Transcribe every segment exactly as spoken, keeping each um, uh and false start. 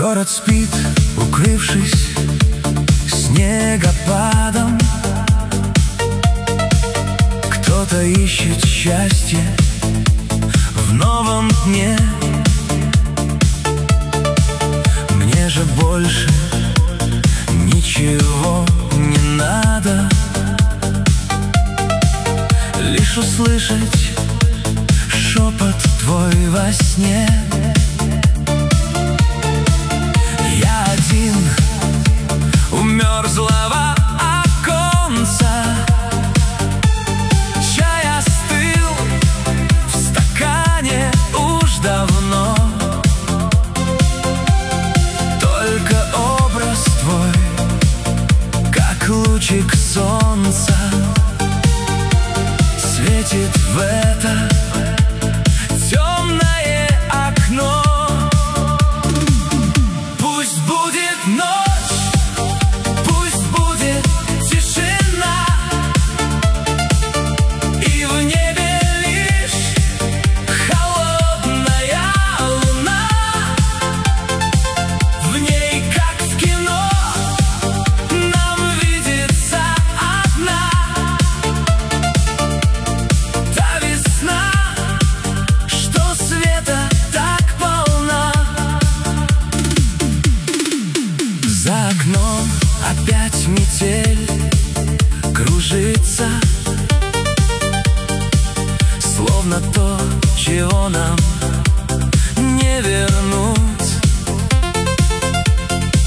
Город спит, укрывшись снегопадом. Кто-то ищет счастье в новом дне. Мне же больше ничего не надо, лишь услышать шепот твой во сне. Я один у мерзлого оконца, чай остыл в стакане уж давно. Только образ твой, как лучик солнца, светит в это темное окно. Пусть будет ночь, пусть будет тишина, и в небе лишь холодная луна. В ней, как в кино, нам видится одна та весна, что света так полна. За окном опять метель кружится, словно то, чего нам не вернуть.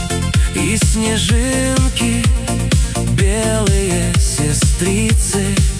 И снежинки, белые сестрицы,